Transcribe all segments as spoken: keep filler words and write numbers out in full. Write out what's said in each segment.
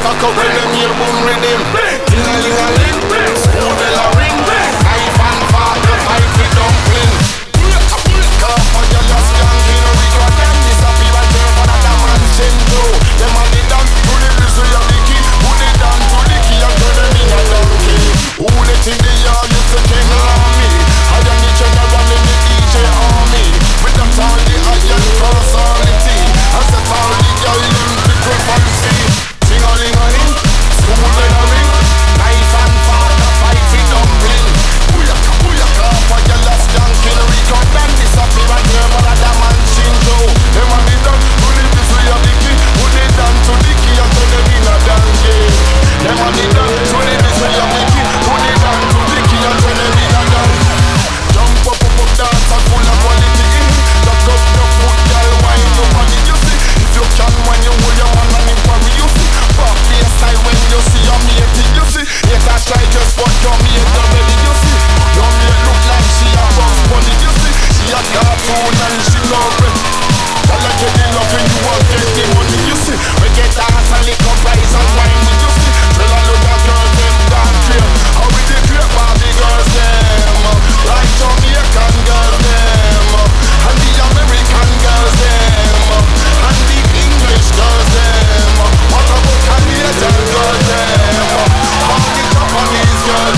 cock up when them hear boom rhythm. Ding-a-ling-a-ling, school bell a ring. Knife and fork, the fight with dumpling. Bullet a bullet, cup on your last skanking. We got them disappear and turn for another man chin too. Them a the dance to the grizzly of the key. Who the dance to the key and turn them in a donkey. Who the thing they are used to king army. I am the general in the D J army. With the all the iron personality. I set all the girl in pickle fancy. Sing-a-ling-a-ling, school bell a ring. Knife and fork, a fight with dumpling. Booyaka, booyaka, for your last junkin. We got them disappear and turn for another man chin too. Them a the dance to the grizzly of the key. Who the dance to the key and turn them in a donkey. Them a the dance to the grizzly of the key. Who the dance to the key and turn them in a donkey. Jump up, up, up, dance and full of quality in. Lock up your foot, girl, wine your body, you see. If you can, when you hold your man and him worry, you see. Pop baseline when you see your mate, you see. Yet I try just but your mate already, you see. Your mate look like she a box bunny, you see. She a cartoon and she love it. Tell her get the love and you won't get the money, you see. We get a hat and lick up rice and wine, you see. Tell her look at girls, them damn clear. How we the great Barbie girls, them. Like Jamaican girls, them. And the American girls, them. And the English girls, them. What about Canadian girls, them. And the Japanese girls,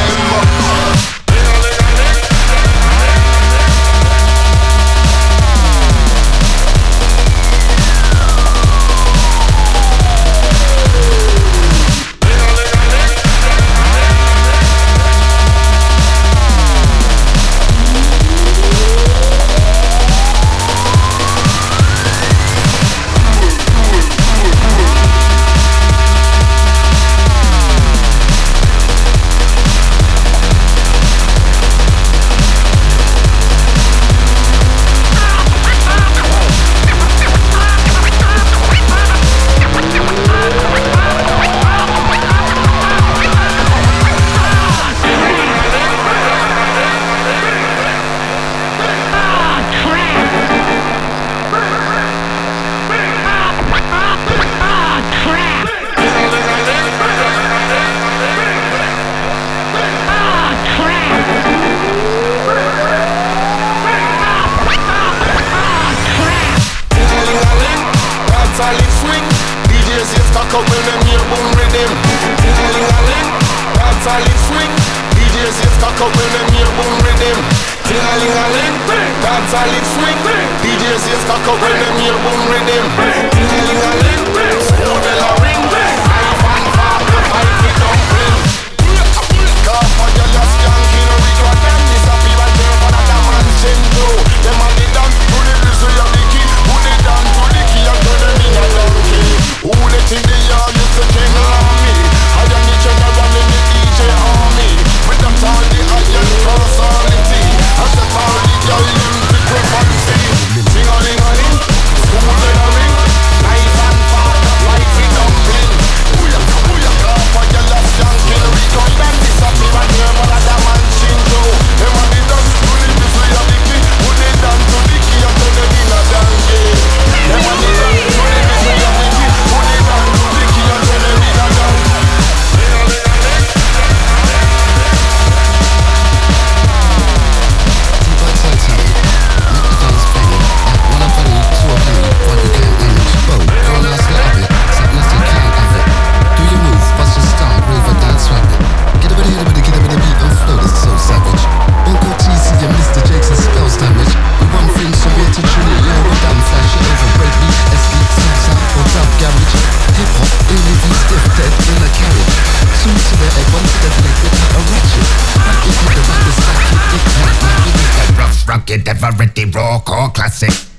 them. Rock it, ever ready, rock or classic.